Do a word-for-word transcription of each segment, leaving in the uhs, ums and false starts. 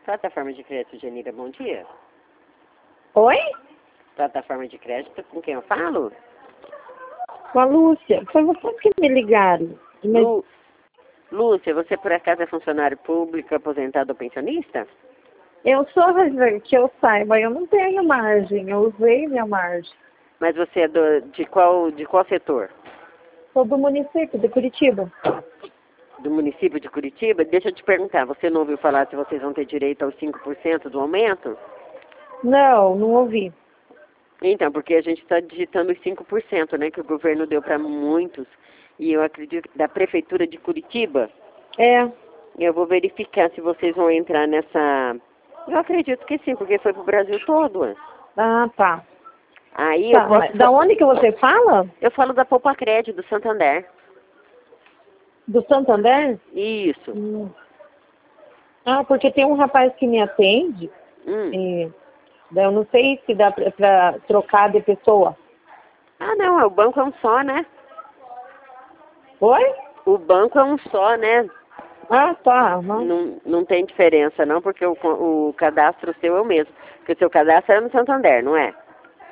Plataforma de crédito, Genira, bom dia. Oi? Plataforma de crédito, com quem eu falo? Com a Lúcia. Foi vocês que me ligaram. Mas Lu... Lúcia, você por acaso é funcionário público, aposentado ou pensionista? eu sou, Roser, que eu saiba, eu não tenho margem. Eu usei minha margem. Mas você é do... de, qual... de qual setor? Sou do município de Curitiba. Do município de Curitiba? Deixa eu te perguntar, você não ouviu falar se vocês vão ter direito aos cinco por cento do aumento? Não, não ouvi. Então, porque a gente está digitando os cinco por cento, né, que o governo deu para muitos, e eu acredito que da Prefeitura de Curitiba, É. eu vou verificar se vocês vão entrar nessa... Eu acredito que sim, porque foi para o Brasil todo. Né? Ah, tá. Aí Tá, eu posso... mas da onde que você fala? Eu falo da Poupa Crédito, do Santander. Do Santander? Isso. Hum. Ah, porque tem um rapaz que me atende, Hum. e daí eu não sei se dá pra, pra trocar de pessoa. Ah, não, o banco é um só, né? Oi? O banco é um só, né? Ah, tá. Uhum. Não, não tem diferença, não, porque o, o cadastro seu é o mesmo. Porque o seu cadastro é no Santander, não é?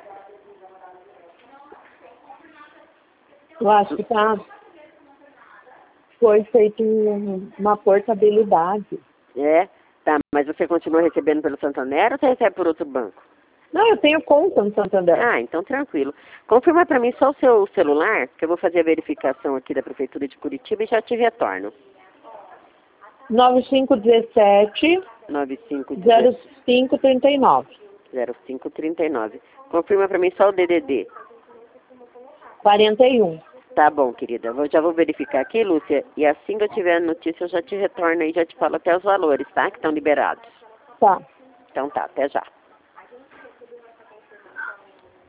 Eu acho que tá. Foi feito um- uma portabilidade. É? Tá, mas você continua recebendo pelo Santander ou você recebe por outro banco? Não, eu tenho conta no Santander. Ah, então tranquilo. Confirma para mim só o seu celular, que eu vou fazer a verificação aqui da Prefeitura de Curitiba e já te retorno. nove cinco um sete, nove cinco zero cinco três nove. zero cinco três nove. Confirma para mim só o D D D. quarenta e um. Tá bom, querida. Eu já vou verificar aqui, Lúcia, e assim que eu tiver a notícia eu já te retorno e já te falo até os valores, tá? Que estão liberados. Tá. Então tá, até já.